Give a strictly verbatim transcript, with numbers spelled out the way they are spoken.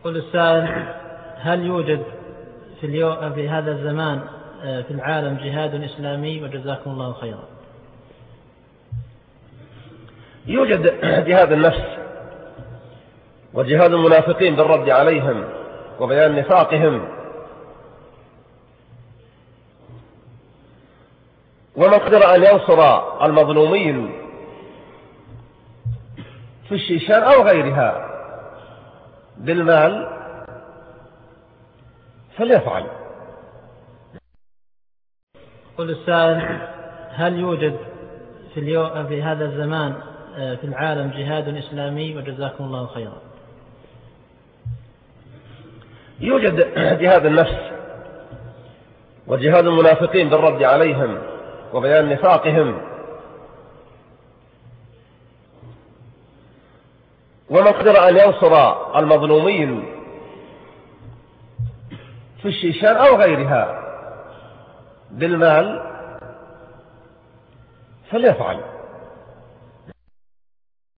قل السائل: هل يوجد في, اليوم في هذا الزمان في العالم جهاد إسلامي؟ وجزاكم الله خيرا. يوجد جهاد النفس وجهاد المنافقين بالرد عليهم وبيان نفاقهم، ومن قدر أن ينصر المظلومين في الشيشان أو غيرها بالمال فليفعل. قل السائل: هل يوجد في, اليوم في هذا الزمان في العالم جهاد إسلامي؟ وجزاكم الله خيرا. يوجد جهاد النفس وجهاد المنافقين بالرد عليهم وبيان نفاقهم، ومن قدر أن ينصر المظلومين في الشيشان أو غيرها بالمال فليفعل.